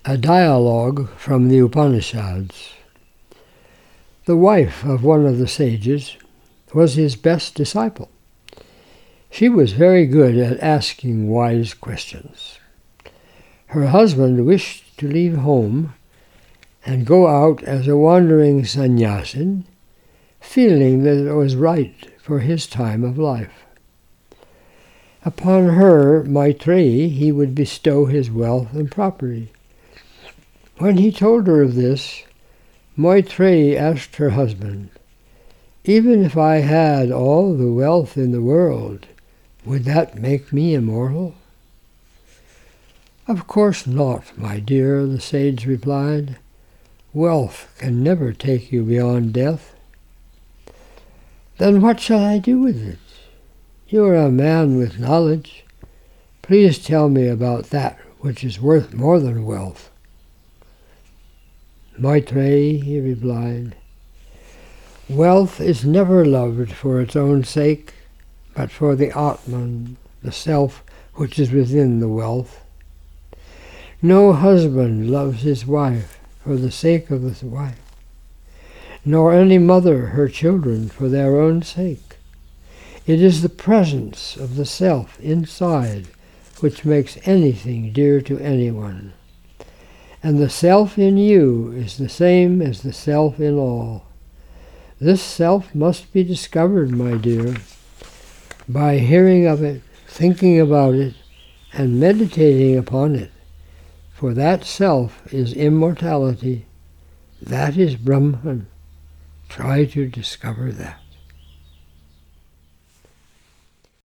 A dialogue from the Upanishads. The wife of one of the sages was his best disciple. She was very good at asking wise questions. Her husband wished to leave home and go out as a wandering sannyasin, feeling that it was right for his time of life. Upon her, Maitreyi, he would bestow his wealth and property. When he told her of this, Maitreyi asked her husband, "Even if I had all the wealth in the world, would that make me immortal?" "Of course not, my dear," the sage replied. "Wealth can never take you beyond death." "Then what shall I do with it? You are a man with knowledge. Please tell me about that which is worth more than wealth." "Maitreyi," he replied, "wealth is never loved for its own sake, but for the Atman, the self which is within the wealth. No husband loves his wife for the sake of his wife, nor any mother her children for their own sake. It is the presence of the self inside which makes anything dear to anyone. And the self in you is the same as the self in all. This self must be discovered, my dear, by hearing of it, thinking about it, and meditating upon it. For that self is immortality. That is Brahman. Try to discover that."